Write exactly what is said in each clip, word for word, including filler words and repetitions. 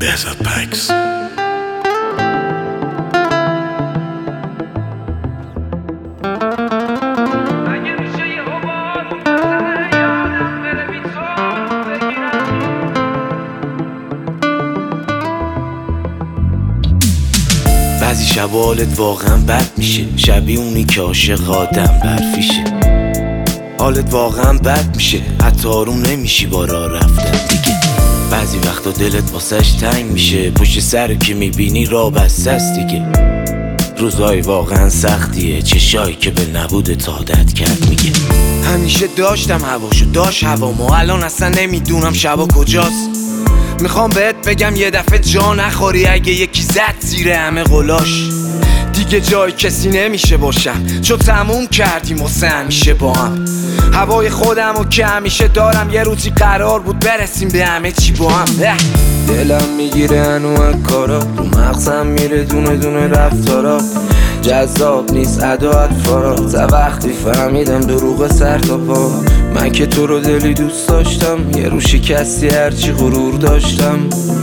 Desert Packs. بعضی شب حالت واقعا بد میشه، شبیه اونی که عاشق آدم برفیشه. حالت واقعا بد میشه، حتی آروم نمیشی با راه رفتن دیگه. بعضی وقتا دلت واسش تنگ میشه، پشت سر که میبینی راه بسته است دیگه. روزای واقعا سختیه، چشایی که به نبودت عادت کرد میگه. همیشه داشتم هواشو، داشت هوامو، الان اصلا نمیدونم شبا کجاست. میخوام بهت بگم یه دفعه جا نخوری اگه یکی زد زیر همه قلاش. دیگه جای کسی نمیشه باشم، چون تموم کردیم واسه همیشه با هم. هوای خودمو که همیشه دارم، یه روزی قرار بود برسیم به همه چی با هم. دلم میگیره انواع کارا، رو مغزم میره دونه دونه رفتارا. جذاب نیست اداعت فارا، تا وقتی فهمیدم دروغ سر تا پا. من که تو رو دلی دوست داشتم، یه رو شکستی هرچی غرور داشتم.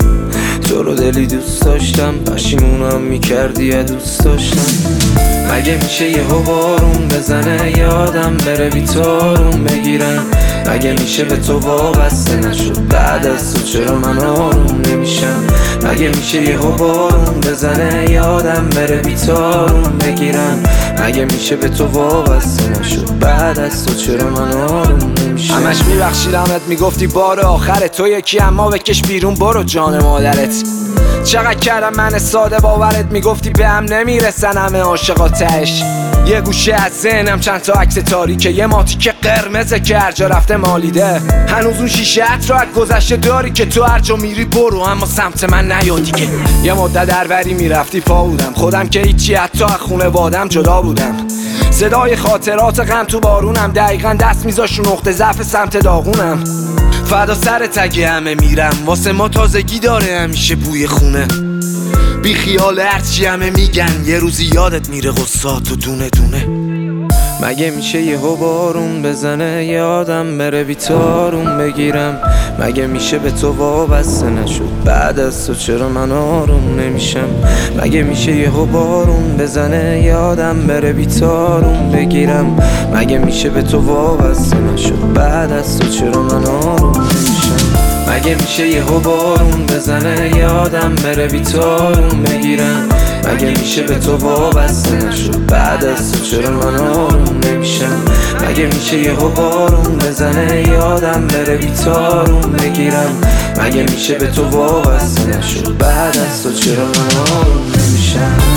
تو رو دلی دوست داشتم، پشیمونم میکردی یا دوست داشتم. مگه میشه یه بارون بزنه یادم بره بیتارون بگیرم؟ مگه میشه به تو وابسته نشد بعد از تو چرا من آروم نمیشم؟ مگه میشه یه بارون بزنه یادم بره بیتارون بگیرم؟ مگه میشه به تو وابسته نشد بعد از تو چرا من آروم نمیشم؟ همش میبخشیدمت میگفتی بار آخر تو یکی، اما بکش بیرون برو جان مادرت. چقدر کردم من ساده باورت، میگفتی به هم نمیرسن همه عاشقا تهش. یه گوشه از ذهنم چند تا عکس تاریکه، یه ماتی که قرمزه که هر جا رفته مالیده. هنوز اون شیشه ات رو از گذشته داری که تو هر جا میری برو اما سمت من نیا دیگه. یه مدت دربری میرفتی پا بودم، خودم که هیچی، حتی از خونوادم جدا بودم. صدای خاطرات غم تو بارونم، دقیقا دست میذاش رو نقطه ضعف سمت داغونم. فدا سر تگه همه میرم، واسه ما تازگی داره همیشه بوی خونه. بی خیال هرچی همه میگن، یه روزی یادت میره غصات و دونه دونه. مگه میشه یه بارون بزنه یادم بره بیتارون بگیرم؟ مگه میشه به تو وابسته نشد بعد از تو چرا من آروم نمیشم؟ مگه میشه یه بارون بزنه یادم بره بیتارون بگیرم؟ مگه میشه به تو وابسته نشد بعد از تو چرا من آروم نمیشم؟ مگه میشه یه بارون بزنه یادم بره بیتارون بگیرم؟ مگه میشه به تو وابسته نشد بعد از تو چرا من آروم نمیشم؟ مگه میشه یه بارون بزنه یادم بره بیتارون بگیرم؟ مگه میشه به تو وابسته نشد بعد از تو چرا من آروم نمیشم؟